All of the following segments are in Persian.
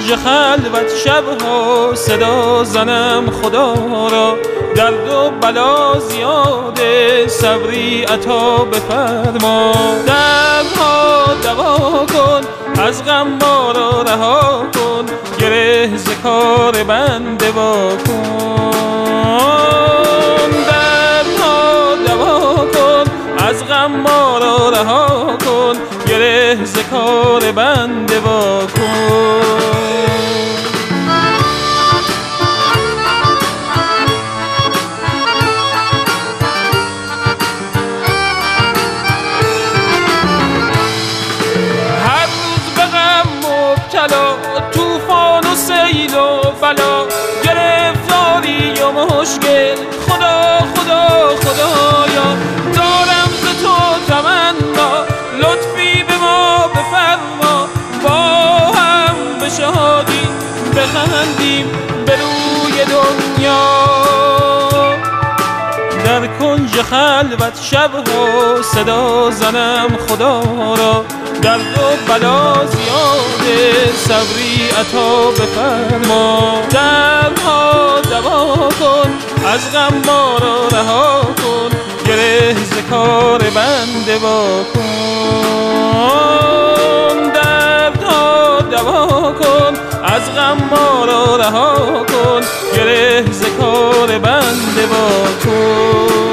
کنج خلوت شبها صدا زنم خدا را، درد و بلا زیاده صبری عطا بفرما. دردها دوا کن، از غم ما را رها کن، گره ز کار بنده وا کن. دردها دوا کن، از غم ما را رها کن، گره ز کار بنده وا کن. طوفان و سیل و بلا، گرفتاری و مشکل، خدا خدا خدایا. دارم ز تو تمنا، لطفی به ما بفرما، با هم به شادی بخندیم به روی دنیا. در کنج خلوت شبها صدا زنم خدا را، درد و بلا زیاده صبری عطا بفرما. دردها دوا کن، از غم ما را رها کن، گره ز کار بنده وا کن. دردها دوا کن، از غم ما را رها کن، گره ز کار بنده وا کن.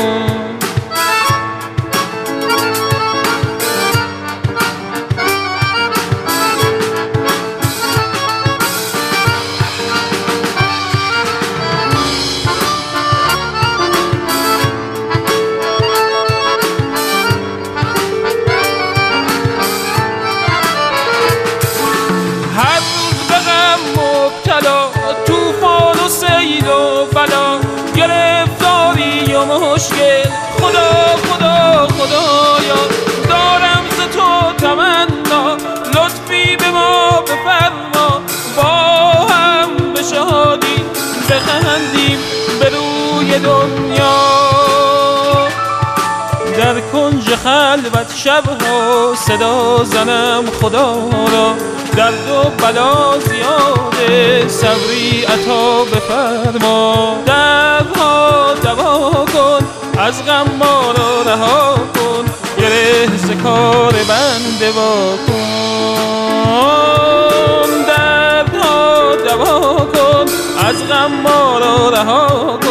طوفان و سیل و بلا، گرفتاری و مشکل، خدا خدا خدایا. دارم ز تو تمنا، لطفی به ما بفرما، با هم به شادی بخندیم به روی دنیا. در کنج خلوت شبها صدا زنم خدا را، درد و بلا زیاده صبری عطا بفرما. دردها دوا کن، از غم ما را رها کن، گره ز کار بنده وا کن. دردها دوا کن، از غم ما را رها کن،